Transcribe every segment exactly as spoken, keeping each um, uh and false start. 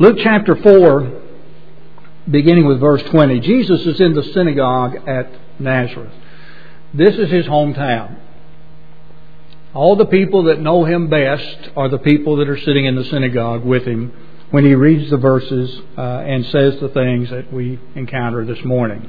Luke chapter four, beginning with verse twenty. Jesus is in the synagogue at Nazareth. This is his hometown. All the people that know him best are the people that are sitting in the synagogue with him when he reads the verses uh, and says the things that we encounter this morning.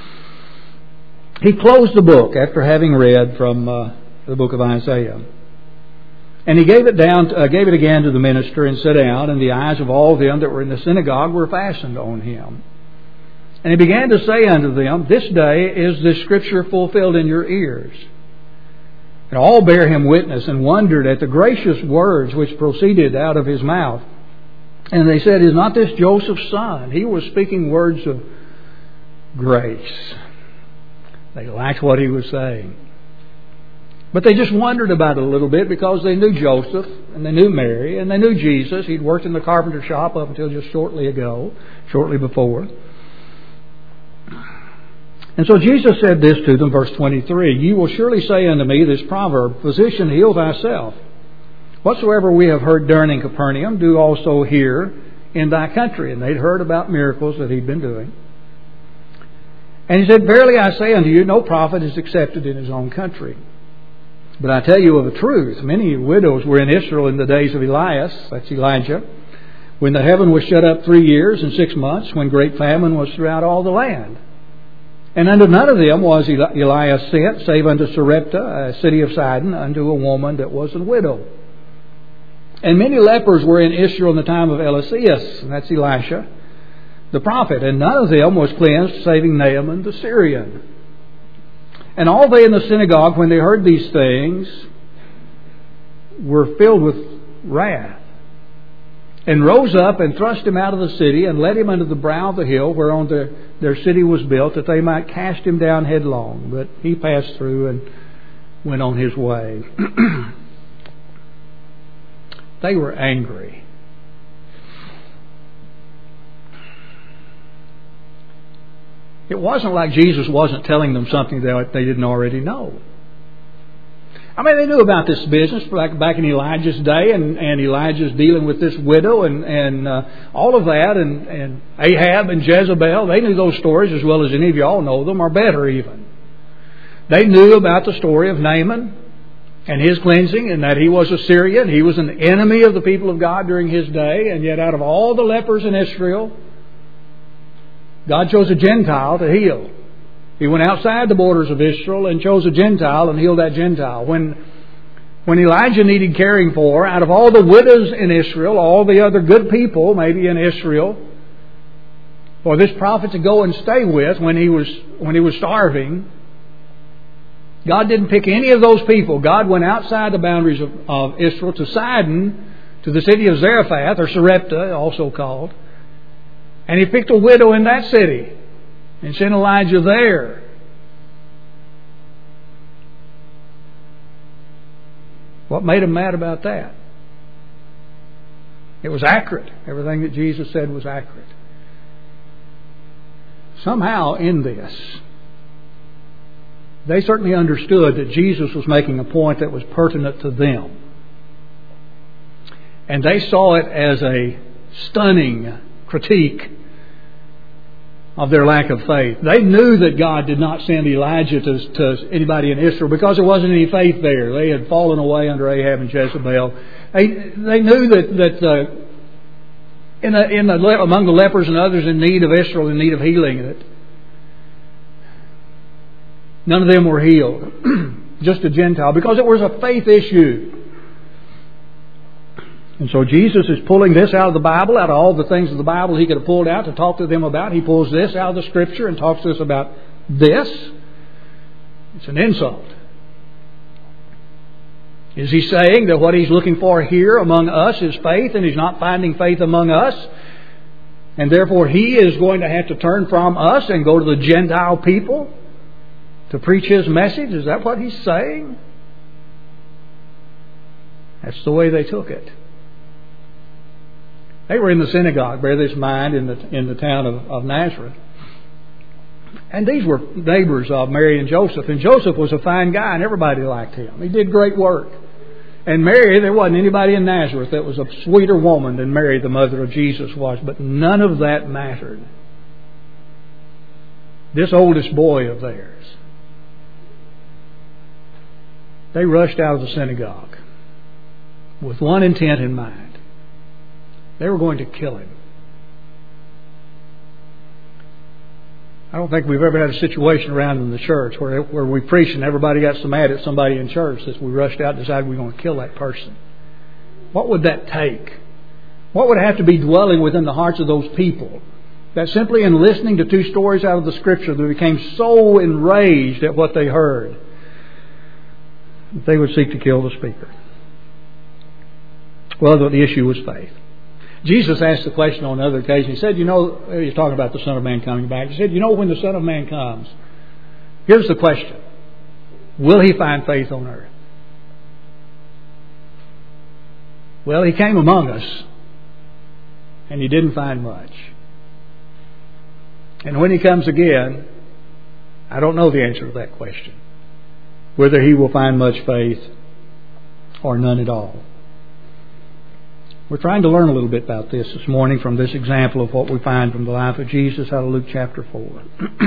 He closed the book after having read from uh, the book of Isaiah. And he gave it down, uh, gave it again to the minister and sat down, and the eyes of all them that were in the synagogue were fastened on him. And he began to say unto them, This day is this scripture fulfilled in your ears. And all bare him witness and wondered at the gracious words which proceeded out of his mouth. And they said, Is not this Joseph's son? He was speaking words of grace. They liked what he was saying. But they just wondered about it a little bit because they knew Joseph and they knew Mary and they knew Jesus. He'd worked in the carpenter shop up until just shortly ago, shortly before. And so Jesus said this to them, verse twenty-three, You will surely say unto me this proverb, Physician, heal thyself. Whatsoever we have heard done in Capernaum, do also here in thy country. And they'd heard about miracles that he'd been doing. And he said, Verily I say unto you, no prophet is accepted in his own country. But I tell you of a truth, many widows were in Israel in the days of Elias, that's Elijah, when the heaven was shut up three years and six months, when great famine was throughout all the land. And unto none of them was Elias sent, save unto Sarepta, a city of Sidon, unto a woman that was a widow. And many lepers were in Israel in the time of Eliseus, and that's Elisha, the prophet, and none of them was cleansed, saving Naaman the Syrian. And all they in the synagogue, when they heard these things, were filled with wrath, and rose up and thrust him out of the city, and led him unto the brow of the hill whereon the, their city was built, that they might cast him down headlong. But he passed through and went on his way. They were angry. It wasn't like Jesus wasn't telling them something that they didn't already know. I mean, they knew about this business back, back in Elijah's day, and, and Elijah's dealing with this widow and, and uh, all of that, and, and Ahab and Jezebel. They knew those stories as well as any of y'all know them, or better even. They knew about the story of Naaman and his cleansing, and that he was a Syrian. He was an enemy of the people of God during his day, and yet out of all the lepers in Israel, God chose a Gentile to heal. He went outside the borders of Israel and chose a Gentile and healed that Gentile. When, when Elijah needed caring for, out of all the widows in Israel, all the other good people maybe in Israel, for this prophet to go and stay with when he was when he was starving, God didn't pick any of those people. God went outside the boundaries of, of Israel to Sidon, to the city of Zarephath, or Sarepta, also called. And he picked a widow in that city and sent Elijah there. What made him mad about that? It was accurate. Everything that Jesus said was accurate. Somehow in this, they certainly understood that Jesus was making a point that was pertinent to them. And they saw it as a stunning critique of their lack of faith. They knew that God did not send Elijah to, to anybody in Israel because there wasn't any faith there. They had fallen away under Ahab and Jezebel. They, they knew that, that uh, in the, in the, among the lepers and others in need of Israel, in need of healing, that none of them were healed. Just a Gentile. Because it was a faith issue. And so Jesus is pulling this out of the Bible, out of all the things of the Bible he could have pulled out to talk to them about. He pulls this out of the Scripture and talks to us about this. It's an insult. Is he saying that what he's looking for here among us is faith, and he's not finding faith among us, and therefore he is going to have to turn from us and go to the Gentile people to preach his message? Is that what he's saying? That's the way they took it. They were in the synagogue, bear this in mind, in the in the town of, of Nazareth. And these were neighbors of Mary and Joseph. And Joseph was a fine guy, and everybody liked him. He did great work. And Mary, there wasn't anybody in Nazareth that was a sweeter woman than Mary, the mother of Jesus, was. But none of that mattered. This oldest boy of theirs, they rushed out of the synagogue with one intent in mind. They were going to kill him. I don't think we've ever had a situation around in the church where where we preach and everybody got so mad at somebody in church that we rushed out and decided we're going to kill that person. What would that take? What would have to be dwelling within the hearts of those people that simply in listening to two stories out of the Scripture they became so enraged at what they heard that they would seek to kill the speaker? Well, the issue was faith. Jesus asked the question on another occasion. He said, you know, he's talking about the Son of Man coming back. He said, you know, when the Son of Man comes, here's the question. Will He find faith on earth? Well, He came among us, and He didn't find much. And when He comes again, I don't know the answer to that question. Whether He will find much faith or none at all. We're trying to learn a little bit about this this morning from this example of what we find from the life of Jesus out of Luke chapter four.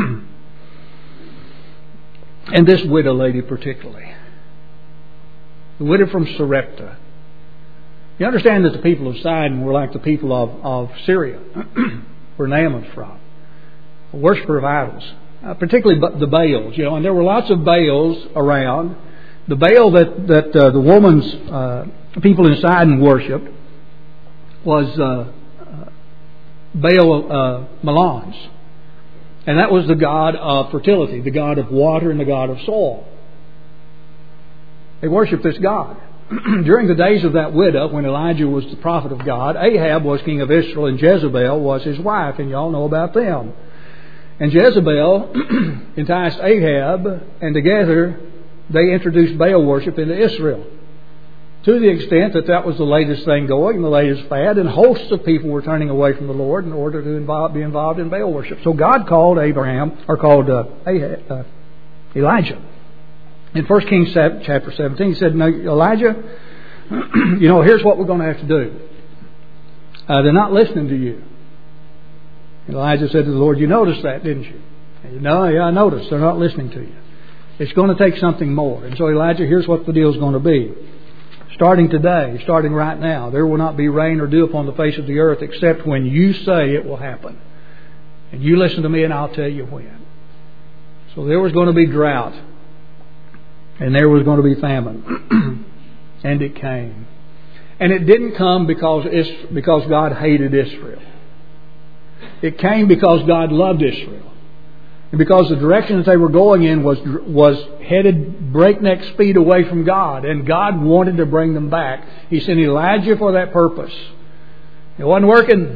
And this widow lady particularly. The widow from Sarepta. You understand that the people of Sidon were like the people of, of Syria, where Naaman's from. A worshiper of idols. Uh, particularly the Baals, you know, and there were lots of Baals around. The Baal that, that uh, the woman's uh, people in Sidon worshipped was uh, uh, Baal uh, Melons. And that was the god of fertility, the god of water and the god of soil. They worshipped this god. During the days of that widow, when Elijah was the prophet of God, Ahab was king of Israel and Jezebel was his wife, and you all know about them. And Jezebel enticed Ahab, and together they introduced Baal worship into Israel. To the extent that that was the latest thing going, the latest fad, and hosts of people were turning away from the Lord in order to involve, be involved in Baal worship. So God called Abraham, or called uh, Ahab, uh, Elijah. In First Kings chapter seventeen, he said, "No, Elijah, you know, here's what we're going to have to do. Uh, they're not listening to you." And Elijah said to the Lord, "You noticed that, didn't you?" And he said, "No, yeah, I noticed. They're not listening to you. It's going to take something more." And so Elijah, here's what the deal's going to be. Starting today, starting right now, there will not be rain or dew upon the face of the earth except when you say it will happen. And you listen to me and I'll tell you when. So there was going to be drought. And there was going to be famine. And it came. And it didn't come because, because God hated Israel. It came because God loved Israel. And because the direction that they were going in was was headed breakneck speed away from God. And God wanted to bring them back. He sent Elijah for that purpose. It wasn't working.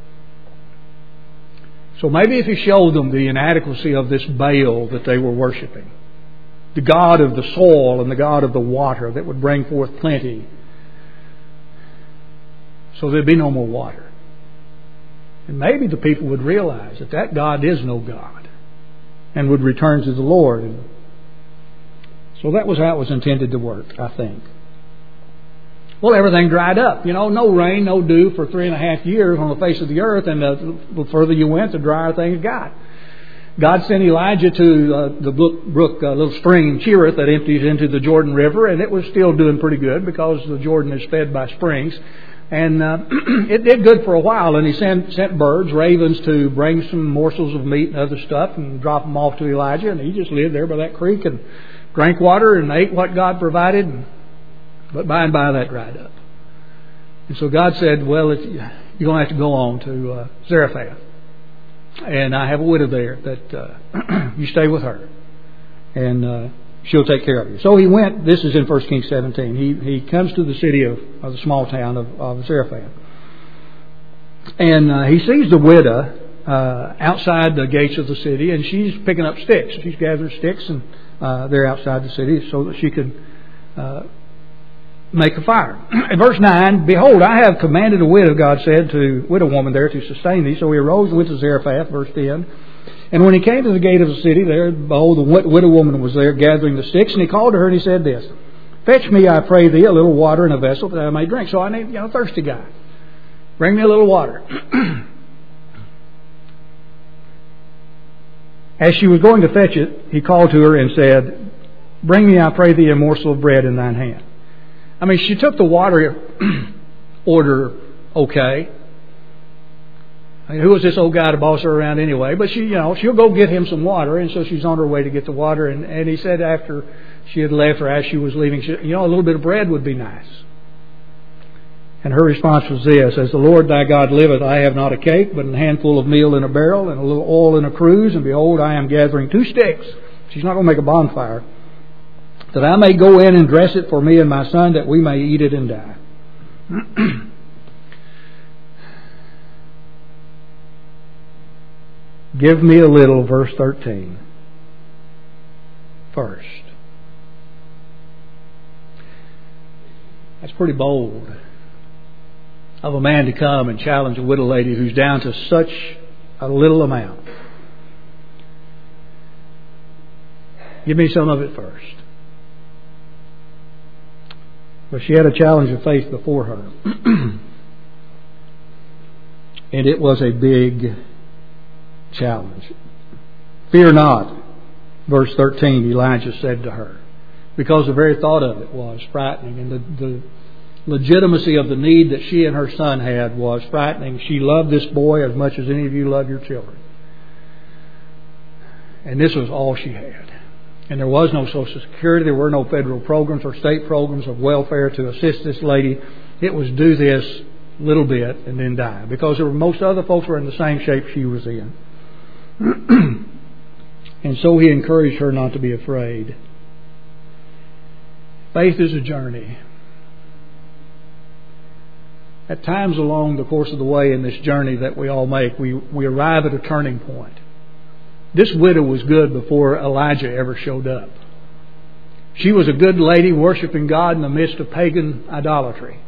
So maybe if He showed them the inadequacy of this Baal that they were worshiping, the god of the soil and the god of the water that would bring forth plenty, so there'd be no more water. And maybe the people would realize that that God is no God and would return to the Lord. And so that was how it was intended to work, I think. Well, everything dried up. You know, no rain, no dew for three and a half years on the face of the earth. And the further you went, the drier things got. God sent Elijah to uh, the brook, uh, little stream, Cherith, that empties into the Jordan River. And it was still doing pretty good because the Jordan is fed by springs. And uh, it did good for a while. And He sent, sent birds, ravens, to bring some morsels of meat and other stuff and drop them off to Elijah. And he just lived there by that creek and drank water and ate what God provided. And, but by and by that dried up. And so God said, well, if, you're going to have to go on to uh, Zarephath. And I have a widow there that uh, you stay with her. And uh, she'll take care of you. So he went, this is in First Kings seventeen. He he comes to the city of, of the small town of, of Zarephath. And uh, he sees the widow uh, outside the gates of the city. And she's picking up sticks. She's gathered sticks and uh, they're outside the city so that she can uh, make a fire. In verse nine, "Behold, I have commanded a widow," God said to widow woman there, "to sustain thee." So he arose and went to Zarephath, verse ten. "And when he came to the gate of the city, there, behold, the widow woman was there gathering the sticks. And he called to her and he said this, Fetch me, I pray thee, a little water in a vessel that I may drink. So I need, you know, a thirsty guy. Bring me a little water. As she was going to fetch it, he called to her and said, Bring me, I pray thee, a morsel of bread in thine hand. I mean, she took the water order okay. I mean, who was this old guy to boss her around anyway? But she, you know, she'll go get him some water, and so she's on her way to get the water. And, and he said after she had left, or as she was leaving, she, you know, a little bit of bread would be nice. And her response was this: As the Lord thy God liveth, I have not a cake, but a handful of meal in a barrel, and a little oil in a cruse. And behold, I am gathering two sticks. She's not going to make a bonfire, that I may go in and dress it for me and my son, that we may eat it and die. Give me a little, verse thirteen, first. That's pretty bold of a man to come and challenge a widow lady who's down to such a little amount. Give me some of it first. But she had a challenge of faith before her. And it was a big challenge. Fear not, verse thirteen, Elijah said to her. Because the very thought of it was frightening. And the, the legitimacy of the need that she and her son had was frightening. She loved this boy as much as any of you love your children. And this was all she had. And there was no Social Security. There were no federal programs or state programs of welfare to assist this lady. It was do this little bit and then die. Because there were, most other folks were in the same shape she was in. And so he encouraged her not to be afraid. Faith is a journey. At times along the course of the way in this journey that we all make, we, we arrive at a turning point. This widow was good before Elijah ever showed up. She was a good lady worshiping God in the midst of pagan idolatry.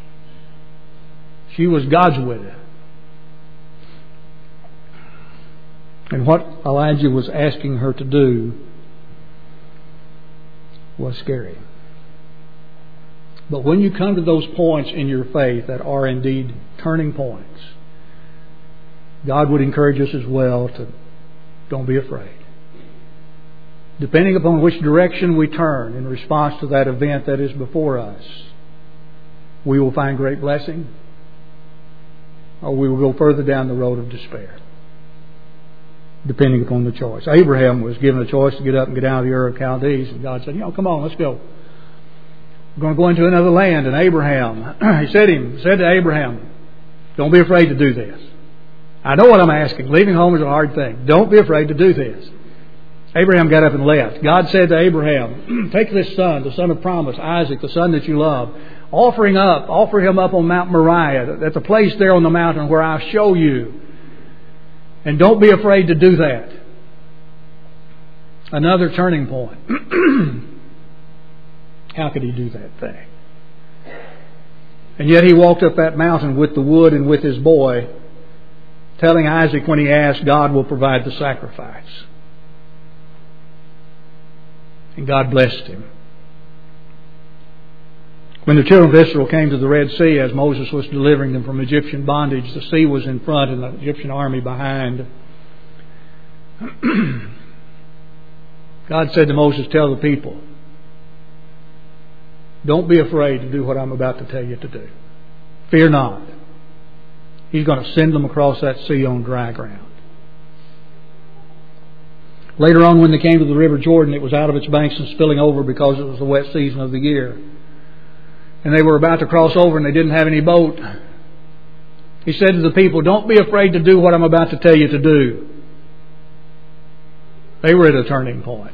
She was God's widow. And what Elijah was asking her to do was scary. But when you come to those points in your faith that are indeed turning points, God would encourage us as well to don't be afraid. Depending upon which direction we turn in response to that event that is before us, we will find great blessing, or we will go further down the road of despair, depending upon the choice. Abraham was given a choice to get up and get out of the Ur of Chaldees, and God said, you know, come on, let's go. We're going to go into another land. And Abraham, he said him, said to Abraham, don't be afraid to do this. I know what I'm asking. Leaving home is a hard thing. Don't be afraid to do this. Abraham got up and left. God said to Abraham, take this son, the son of promise, Isaac, the son that you love, offering up, offer him up on Mount Moriah, at the place there on the mountain where I'll show you. And don't be afraid to do that. Another turning point. How could he do that thing? And yet he walked up that mountain with the wood and with his boy, telling Isaac when he asked, God will provide the sacrifice. And God blessed him. When the children of Israel came to the Red Sea, as Moses was delivering them from Egyptian bondage, the sea was in front and the Egyptian army behind. God said to Moses, tell the people, don't be afraid to do what I'm about to tell you to do. Fear not. He's going to send them across that sea on dry ground. Later on, when they came to the River Jordan, it was out of its banks and spilling over because it was the wet season of the year. And they were about to cross over and they didn't have any boat. He said to the people, don't be afraid to do what I'm about to tell you to do. They were at a turning point.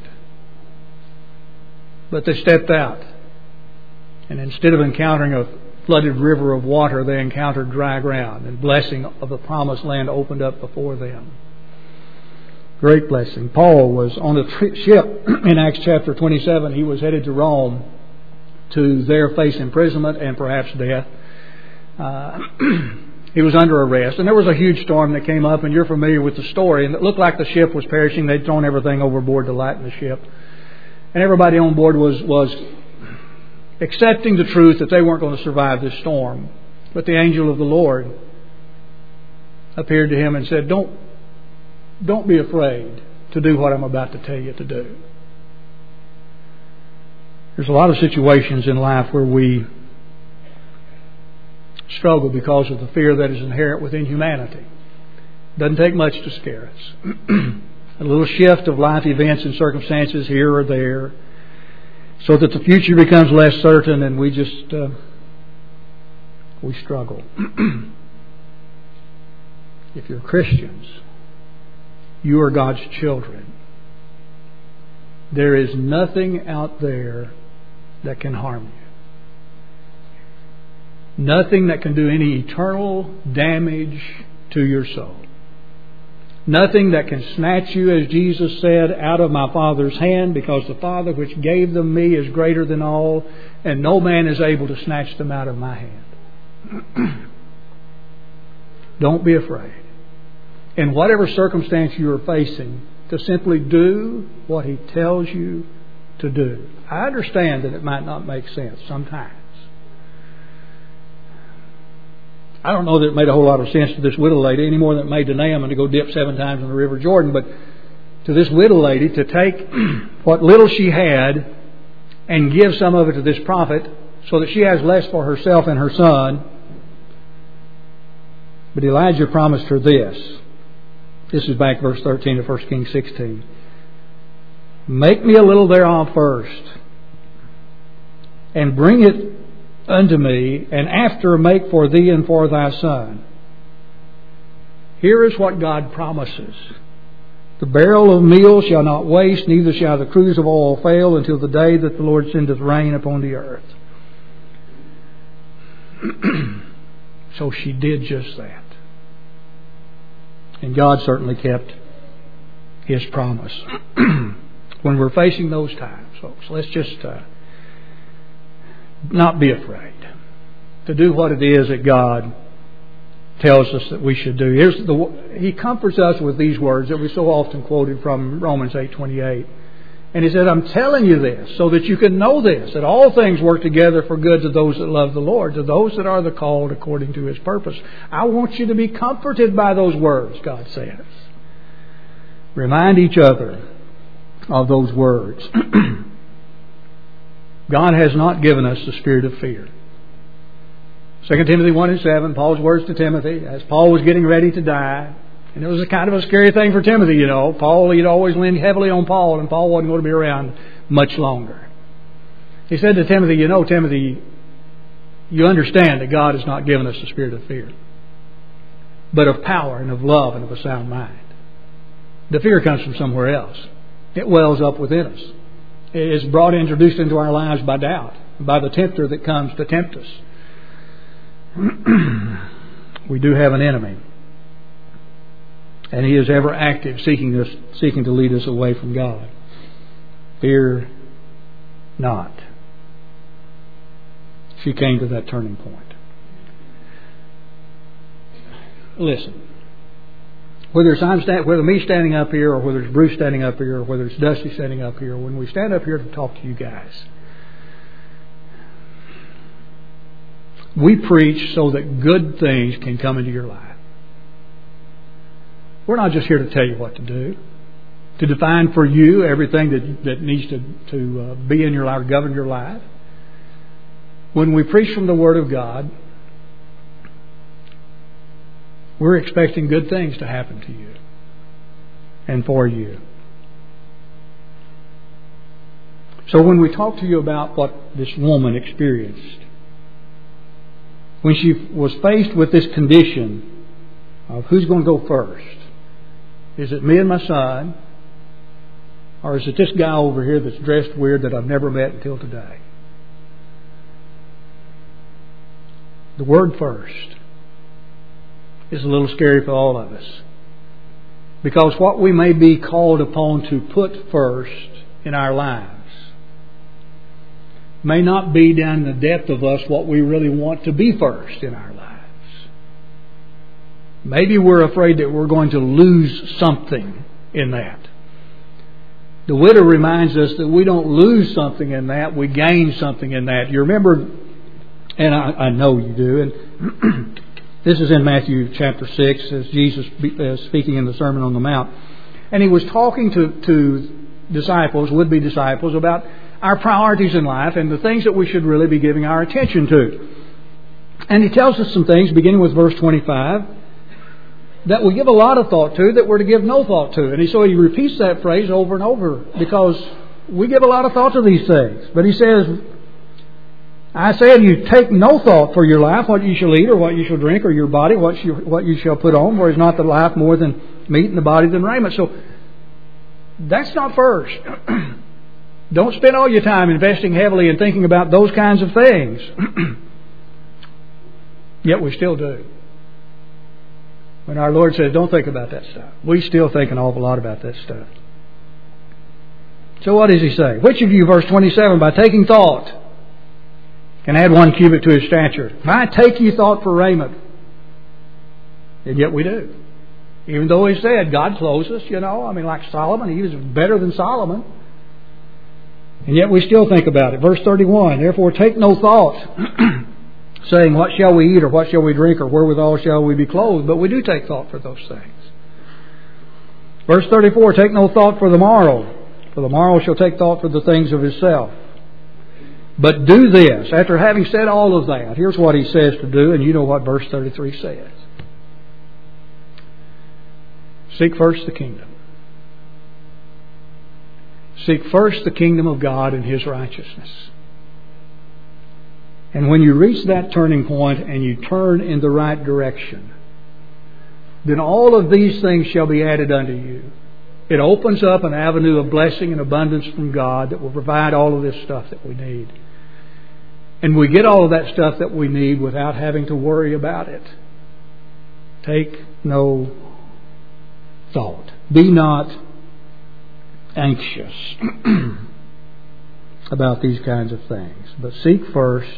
But they stepped out. And instead of encountering a flooded river of water, they encountered dry ground. And blessing of the promised land opened up before them. Great blessing. Paul was on a tri- ship in Acts chapter twenty-seven. He was headed to Rome to there face imprisonment and perhaps death. Uh, he was under arrest. And there was a huge storm that came up, and you're familiar with the story. And it looked like the ship was perishing. They'd thrown everything overboard to lighten the ship. And everybody on board was, was accepting the truth that they weren't going to survive this storm. But the angel of the Lord appeared to him and said, Don't, don't be afraid to do what I'm about to tell you to do. There's a lot of situations in life where we struggle because of the fear that is inherent within humanity. Doesn't take much to scare us. A little shift of life events and circumstances here or there, so that the future becomes less certain, and we just uh, we struggle. If you're Christians, you are God's children. There is nothing out there that can harm you. Nothing that can do any eternal damage to your soul. Nothing that can snatch you, as Jesus said, out of my Father's hand, because the Father which gave them me is greater than all, and no man is able to snatch them out of my hand. Don't be afraid. In whatever circumstance you are facing, to simply do what He tells you to do. I understand that it might not make sense sometimes. I don't know that it made a whole lot of sense to this widow lady any more than it made to Naaman to go dip seven times in the River Jordan. But to this widow lady to take what little she had and give some of it to this prophet so that she has less for herself and her son. But Elijah promised her this. This is back verse thirteen of First Kings sixteen. Make me a little thereof first, and bring it unto me, and after make for thee and for thy son. Here is what God promises. The barrel of meal shall not waste, neither shall the cruse of oil fail, until the day that the Lord sendeth rain upon the earth. So she did just that. And God certainly kept His promise. When we're facing those times, folks, let's just uh, not be afraid to do what it is that God tells us that we should do. Here's the, He comforts us with these words that we so often quoted from Romans eight twenty-eight. And He said, I'm telling you this so that you can know this, that all things work together for good to those that love the Lord, to those that are the called according to His purpose. I want you to be comforted by those words, God says. Remind each other of those words. God has not given us the spirit of fear. Second Timothy one and seven, Paul's words to Timothy, as Paul was getting ready to die. And it was a kind of a scary thing for Timothy, you know. Paul, he'd always leaned heavily on Paul, and Paul wasn't going to be around much longer. He said to Timothy, you know, Timothy, you understand that God has not given us the spirit of fear, but of power and of love and of a sound mind. The fear comes from somewhere else. It wells up within us. It is brought, introduced into our lives by doubt, by the tempter that comes to tempt us. We do have an enemy, and he is ever active, seeking us, seeking to lead us away from God. Fear not. She came to that turning point. Listen. Whether it's I'm stand, whether me standing up here, or whether it's Bruce standing up here, or whether it's Dusty standing up here, when we stand up here to talk to you guys, we preach so that good things can come into your life. We're not just here to tell you what to do, to define for you everything that that needs to to uh, be in your life, or govern your life. When we preach from the Word of God, we're expecting good things to happen to you and for you. So when we talk to you about what this woman experienced, when she was faced with this condition of who's going to go first, is it me and my son, or is it this guy over here that's dressed weird that I've never met until today? The word first is a little scary for all of us. Because what we may be called upon to put first in our lives may not be down in the depth of us what we really want to be first in our lives. Maybe we're afraid that we're going to lose something in that. The widow reminds us that we don't lose something in that, we gain something in that. You remember, and I, I know you do, and this is in Matthew chapter six, as Jesus is speaking in the Sermon on the Mount. And He was talking to, to disciples, would-be disciples, about our priorities in life and the things that we should really be giving our attention to. And He tells us some things, beginning with verse twenty-five, that we give a lot of thought to, that we're to give no thought to. And he, so he repeats that phrase over and over, because we give a lot of thought to these things. But he says, I say unto you, take no thought for your life, what you shall eat, or what you shall drink, or your body, what you, what you shall put on, for is not the life more than meat, and the body than raiment. So that's not first. Don't spend all your time investing heavily in thinking about those kinds of things. Yet we still do. When our Lord says, don't think about that stuff, we still think an awful lot about that stuff. So what does He say? Which of you, verse twenty-seven, by taking thought, can add one cubit to his stature? Why take ye thought for raiment? And yet we do. Even though He said, God clothes us, you know, I mean, like Solomon, he was better than Solomon. And yet we still think about it. Verse thirty-one, therefore take no thought, saying, what shall we eat, or what shall we drink, or wherewithal shall we be clothed? But we do take thought for those things. Verse thirty-four, take no thought for the morrow, for the morrow shall take thought for the things of itself. But do this. After having said all of that, here's what He says to do, and you know what verse thirty-three says. Seek first the kingdom. Seek first the kingdom of God and His righteousness. And when you reach that turning point and you turn in the right direction, then all of these things shall be added unto you. It opens up an avenue of blessing and abundance from God that will provide all of this stuff that we need. And we get all of that stuff that we need without having to worry about it. Take no thought. Be not anxious about these kinds of things, but seek first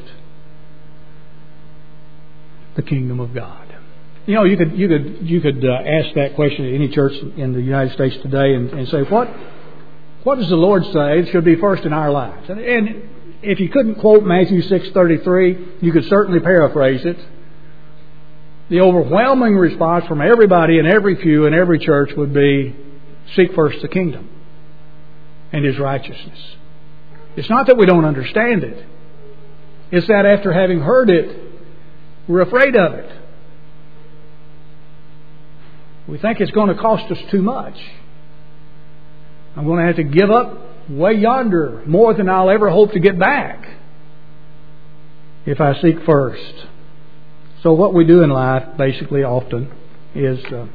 the kingdom of God. You know, you could you could you could uh, ask that question at any church in the United States today, and, and say, what what does the Lord say should be first in our lives? And, and if you couldn't quote Matthew six thirty-three, you could certainly paraphrase it. The overwhelming response from everybody in every pew in every church would be, seek first the kingdom and His righteousness. It's not that we don't understand it. It's that after having heard it, we're afraid of it. We think it's going to cost us too much. I'm going to have to give up way yonder more than I'll ever hope to get back if I seek first. So what we do in life, basically, often, is uh,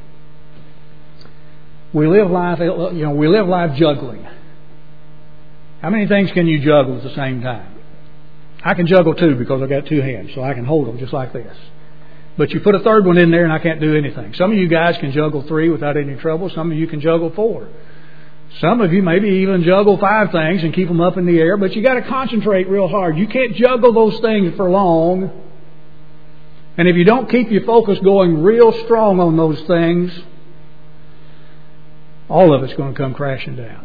we live life. You know, we live life juggling. How many things can you juggle at the same time? I can juggle two because I've got two hands, so I can hold them just like this. But you put a third one in there, and I can't do anything. Some of you guys can juggle three without any trouble. Some of you can juggle four. Some of you maybe even juggle five things and keep them up in the air. But you got to concentrate real hard. You can't juggle those things for long. And if you don't keep your focus going real strong on those things, all of it's going to come crashing down.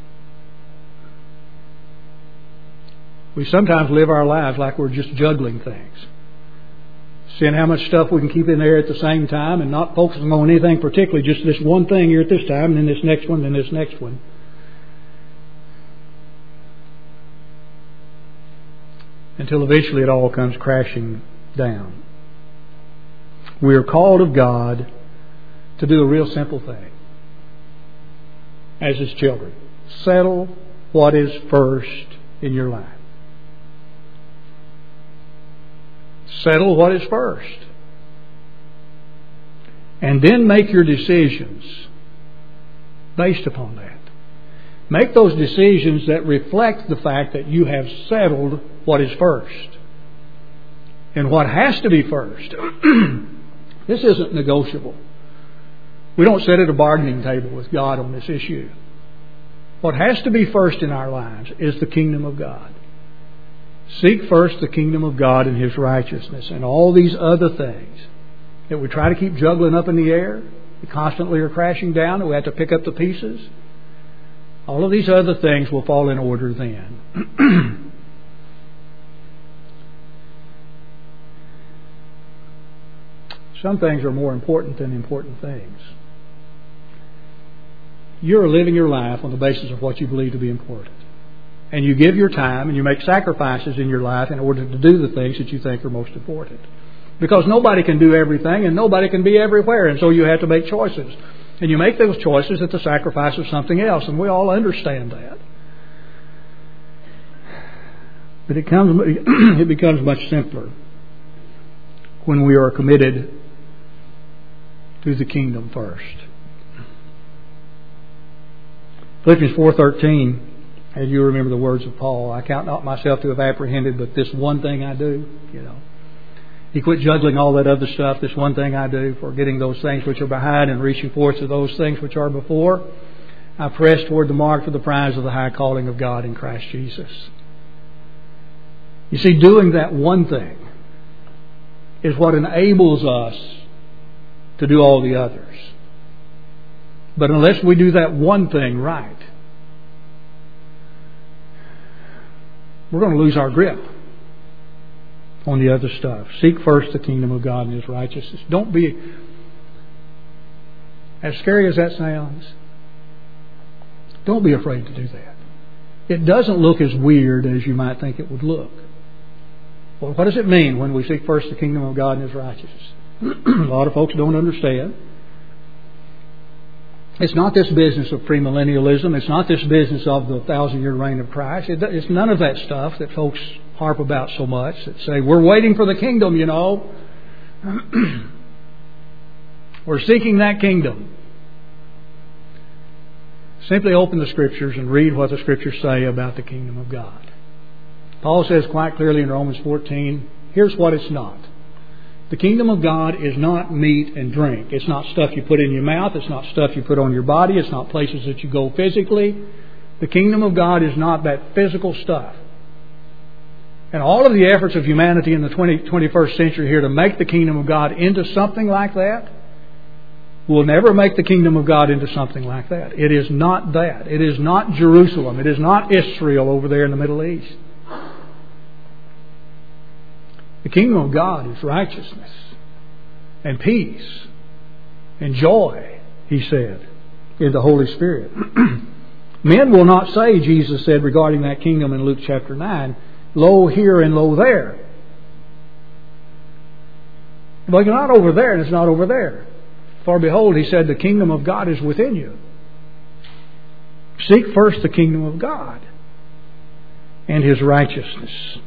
We sometimes live our lives like we're just juggling things. Seeing how much stuff we can keep in there at the same time and not focusing on anything particularly, just this one thing here at this time, and then this next one, and this next one. Until eventually it all comes crashing down. We are called of God to do a real simple thing as His children. Settle what is first in your life. Settle what is first. And then make your decisions based upon that. Make those decisions that reflect the fact that you have settled what is first. And what has to be first. This isn't negotiable. We don't sit at a bargaining table with God on this issue. What has to be first in our lives is the kingdom of God. Seek first the kingdom of God and His righteousness, and all these other things that we try to keep juggling up in the air, we constantly are crashing down, and we have to pick up the pieces. All of these other things will fall in order then. Some things are more important than important things. You're living your life on the basis of what you believe to be important. And you give your time and you make sacrifices in your life in order to do the things that you think are most important. Because nobody can do everything and nobody can be everywhere. And so you have to make choices. And you make those choices at the sacrifice of something else. And we all understand that. But it, comes, it becomes much simpler when we are committed to the kingdom first. Philippians four thirteen, as you remember the words of Paul, I count not myself to have apprehended, but this one thing I do, you know. He quit juggling all that other stuff. This one thing I do, forgetting those things which are behind and reaching forth to those things which are before. I press toward the mark for the prize of the high calling of God in Christ Jesus. You see, doing that one thing is what enables us to do all the others. But unless we do that one thing right, we're going to lose our grip on the other stuff. Seek first the kingdom of God and His righteousness. Don't be, as scary as that sounds, don't be afraid to do that. It doesn't look as weird as you might think it would look. Well, what does it mean when we seek first the kingdom of God and His righteousness? A lot of folks don't understand. It's not this business of premillennialism. It's not this business of the thousand-year reign of Christ. It's none of that stuff that folks harp about so much, that say, we're waiting for the kingdom, you know. We're seeking that kingdom. Simply open the Scriptures and read what the Scriptures say about the kingdom of God. Paul says quite clearly in Romans fourteen, here's what it's not. The kingdom of God is not meat and drink. It's not stuff you put in your mouth. It's not stuff you put on your body. It's not places that you go physically. The kingdom of God is not that physical stuff. And all of the efforts of humanity in the twentieth, twenty-first century here to make the kingdom of God into something like that will never make the kingdom of God into something like that. It is not that. It is not Jerusalem. It is not Israel over there in the Middle East. The kingdom of God is righteousness and peace and joy, He said, in the Holy Spirit. Men will not say, Jesus said regarding that kingdom in Luke chapter nine, lo here and lo there. Well, it's not over there and it's not over there. For behold, He said, the kingdom of God is within you. Seek first the kingdom of God and His righteousness.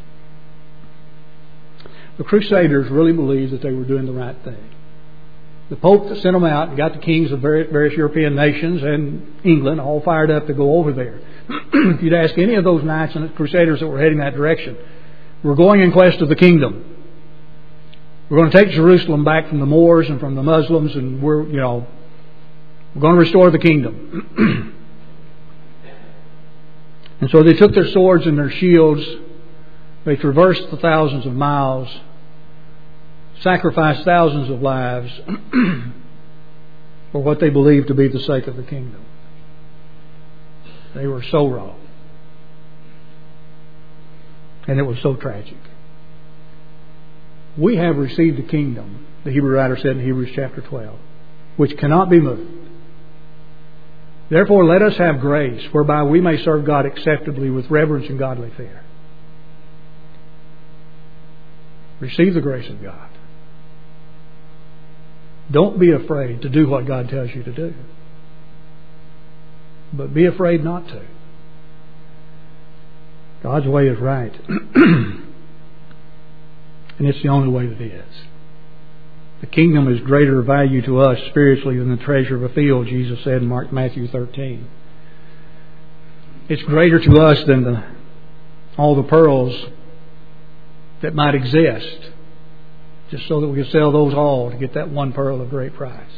The Crusaders really believed that they were doing the right thing. The Pope that sent them out and got the kings of various European nations and England all fired up to go over there. If you'd ask any of those knights and Crusaders that were heading that direction, we're going in quest of the kingdom. We're going to take Jerusalem back from the Moors and from the Muslims, and we're, you know, we're going to restore the kingdom. And so they took their swords and their shields. They traversed the thousands of miles, sacrificed thousands of lives for what they believed to be the sake of the kingdom. They were so wrong. And it was so tragic. We have received a kingdom, the Hebrew writer said in Hebrews chapter twelve, which cannot be moved. Therefore let us have grace, whereby we may serve God acceptably with reverence and godly fear. Receive the grace of God. Don't be afraid to do what God tells you to do. But be afraid not to. God's way is right. And it's the only way that is. The kingdom is greater value to us spiritually than the treasure of a field, Jesus said in Mark, Matthew thirteen. It's greater to us than the, all the pearls that might exist, just so that we can sell those all to get that one pearl of great price.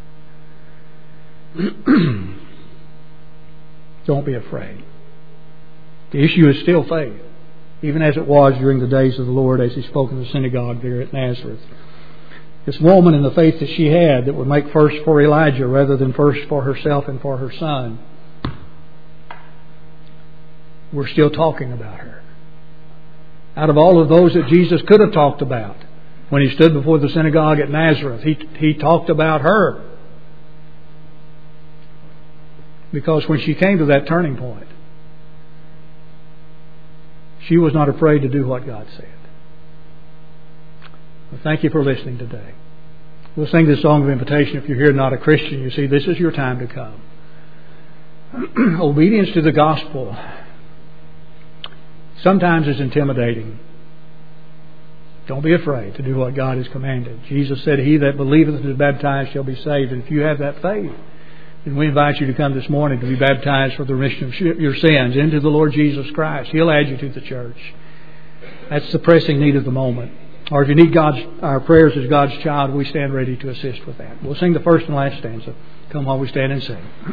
Don't be afraid. The issue is still faith, even as it was during the days of the Lord as He spoke in the synagogue there at Nazareth. This woman and the faith that she had that would make first for Elijah rather than first for herself and for her son we're still talking about her. Out of all of those that Jesus could have talked about, when He stood before the synagogue at Nazareth, He, he talked about her. Because when she came to that turning point, she was not afraid to do what God said. Well, thank you for listening today. We'll sing this song of invitation. If you're here not a Christian, you see, this is your time to come. Obedience to the gospel sometimes is intimidating. Don't be afraid to do what God has commanded. Jesus said, "He that believeth and is baptized shall be saved." And if you have that faith, then we invite you to come this morning to be baptized for the remission of your sins into the Lord Jesus Christ. He'll add you to the church. That's the pressing need of the moment. Or if you need God's our prayers as God's child, we stand ready to assist with that. We'll sing the first and last stanza. Come while we stand and sing.